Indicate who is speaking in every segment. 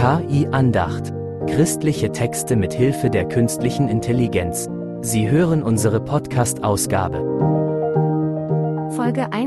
Speaker 1: KI Andacht. Christliche Texte mit Hilfe der künstlichen Intelligenz. Sie hören unsere Podcast-Ausgabe.
Speaker 2: Folge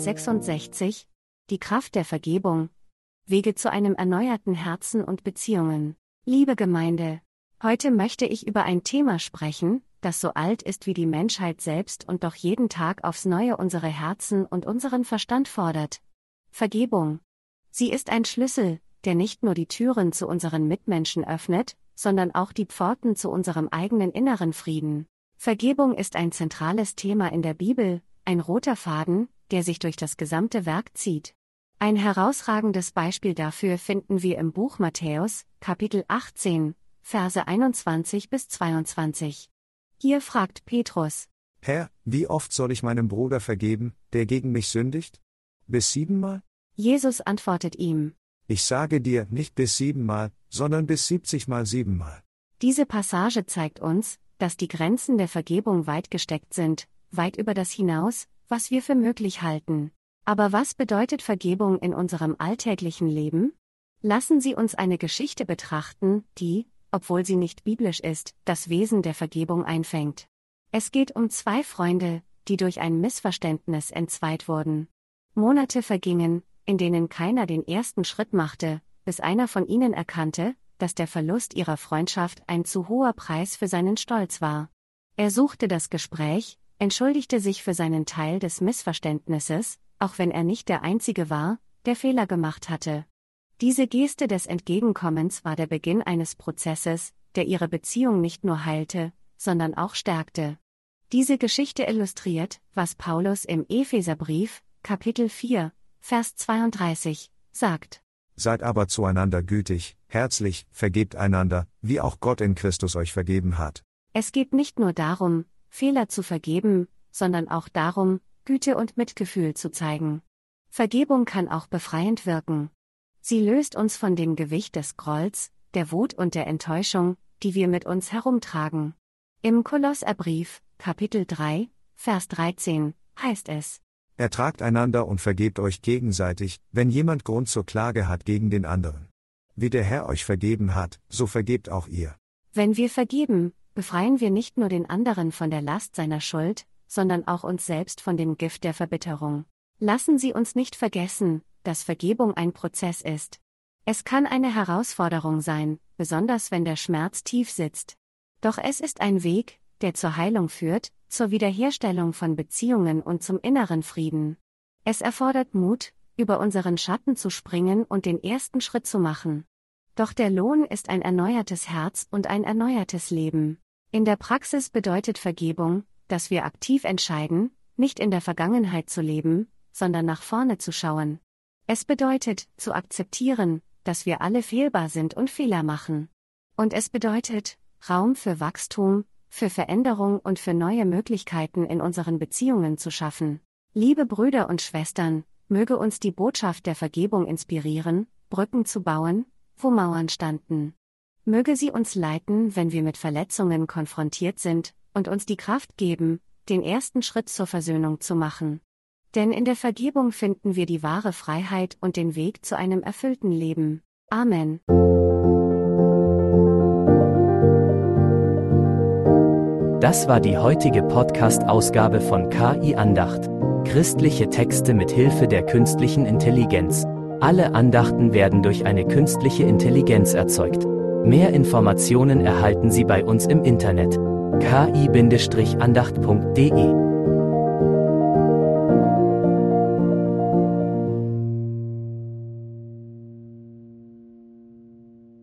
Speaker 2: 166. Die Kraft der Vergebung. Wege zu einem erneuerten Herzen und Beziehungen. Liebe Gemeinde, heute möchte ich über ein Thema sprechen, das so alt ist wie die Menschheit selbst und doch jeden Tag aufs Neue unsere Herzen und unseren Verstand fordert. Vergebung. Sie ist ein Schlüssel, der nicht nur die Türen zu unseren Mitmenschen öffnet, sondern auch die Pforten zu unserem eigenen inneren Frieden. Vergebung ist ein zentrales Thema in der Bibel, ein roter Faden, der sich durch das gesamte Werk zieht. Ein herausragendes Beispiel dafür finden wir im Buch Matthäus, Kapitel 18, Verse 21 bis 22. Hier fragt Petrus:
Speaker 3: Herr, wie oft soll ich meinem Bruder vergeben, der gegen mich sündigt? Bis 7-mal?
Speaker 2: Jesus antwortet ihm:
Speaker 3: Ich sage dir, nicht bis 7-mal, sondern bis 70-mal 7-mal.
Speaker 2: Diese Passage zeigt uns, dass die Grenzen der Vergebung weit gesteckt sind, weit über das hinaus, was wir für möglich halten. Aber was bedeutet Vergebung in unserem alltäglichen Leben? Lassen Sie uns eine Geschichte betrachten, die, obwohl sie nicht biblisch ist, das Wesen der Vergebung einfängt. Es geht um zwei Freunde, die durch ein Missverständnis entzweit wurden. Monate vergingen, in denen keiner den ersten Schritt machte, bis einer von ihnen erkannte, dass der Verlust ihrer Freundschaft ein zu hoher Preis für seinen Stolz war. Er suchte das Gespräch, entschuldigte sich für seinen Teil des Missverständnisses, auch wenn er nicht der Einzige war, der Fehler gemacht hatte. Diese Geste des Entgegenkommens war der Beginn eines Prozesses, der ihre Beziehung nicht nur heilte, sondern auch stärkte. Diese Geschichte illustriert, was Paulus im Epheserbrief, Kapitel 4, Vers 32, sagt.
Speaker 3: Seid aber zueinander gütig, herzlich, vergebt einander, wie auch Gott in Christus euch vergeben hat.
Speaker 2: Es geht nicht nur darum, Fehler zu vergeben, sondern auch darum, Güte und Mitgefühl zu zeigen. Vergebung kann auch befreiend wirken. Sie löst uns von dem Gewicht des Grolls, der Wut und der Enttäuschung, die wir mit uns herumtragen. Im Kolosserbrief, Kapitel 3, Vers 13, heißt es:
Speaker 3: Ertragt einander und vergebt euch gegenseitig, wenn jemand Grund zur Klage hat gegen den anderen. Wie der Herr euch vergeben hat, so vergebt auch ihr.
Speaker 2: Wenn wir vergeben, befreien wir nicht nur den anderen von der Last seiner Schuld, sondern auch uns selbst von dem Gift der Verbitterung. Lassen Sie uns nicht vergessen, dass Vergebung ein Prozess ist. Es kann eine Herausforderung sein, besonders wenn der Schmerz tief sitzt. Doch es ist ein Weg, der zur Heilung führt, zur Wiederherstellung von Beziehungen und zum inneren Frieden. Es erfordert Mut, über unseren Schatten zu springen und den ersten Schritt zu machen. Doch der Lohn ist ein erneuertes Herz und ein erneuertes Leben. In der Praxis bedeutet Vergebung, dass wir aktiv entscheiden, nicht in der Vergangenheit zu leben, sondern nach vorne zu schauen. Es bedeutet, zu akzeptieren, dass wir alle fehlbar sind und Fehler machen. Und es bedeutet, Raum für Wachstum, für Veränderung und für neue Möglichkeiten in unseren Beziehungen zu schaffen. Liebe Brüder und Schwestern, möge uns die Botschaft der Vergebung inspirieren, Brücken zu bauen, wo Mauern standen. Möge sie uns leiten, wenn wir mit Verletzungen konfrontiert sind, und uns die Kraft geben, den ersten Schritt zur Versöhnung zu machen. Denn in der Vergebung finden wir die wahre Freiheit und den Weg zu einem erfüllten Leben. Amen.
Speaker 1: Das war die heutige Podcast-Ausgabe von KI Andacht. Christliche Texte mit Hilfe der künstlichen Intelligenz. Alle Andachten werden durch eine künstliche Intelligenz erzeugt. Mehr Informationen erhalten Sie bei uns im Internet: ki-andacht.de